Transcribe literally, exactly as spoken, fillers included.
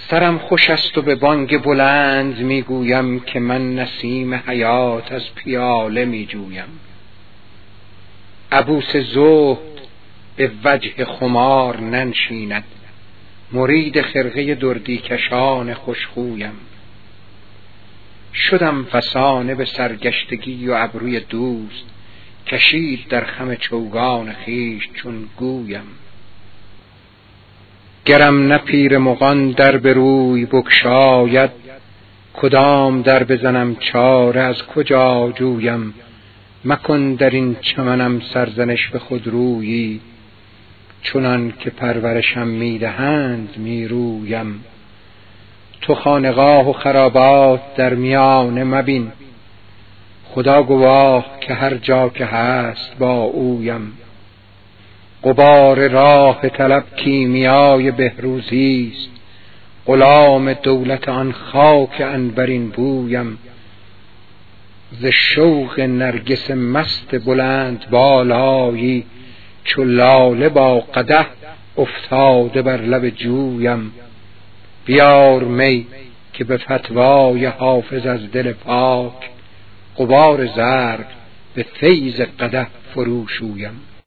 سرم خوش است و به بانگ بلند میگویم که من نسیم حیات از پیاله میجویم. عبوس زهد به وجه خمار ننشیند، مرید خرقه دردی کشان خوشخویم. شدم فسانه به سرگشتگی و ابروی دوست، کشید در خم چوگان خویش چون گویم. گرم نه پیر مغان در به روی بگشاید، کدام در بزنم چاره از کجا جویم. مکن در این چمنم سرزنش به خود رویی، چنان که پرورشم میدهند میرویم. تو خانقاه و خرابات در میانه مبین، خدا گواه که هر جا که هست با اویم. غبار راه طلب کیمیای بهروزی است، غلام دولت آن خاک عنبرین بویم. ز شوق نرگس مست بلند بالایی، چو لاله با قدح افتاده بر لب جویم. بیار می که به فتوای حافظ از دل پاک، غبار زرق به فیض قدح فروشویم.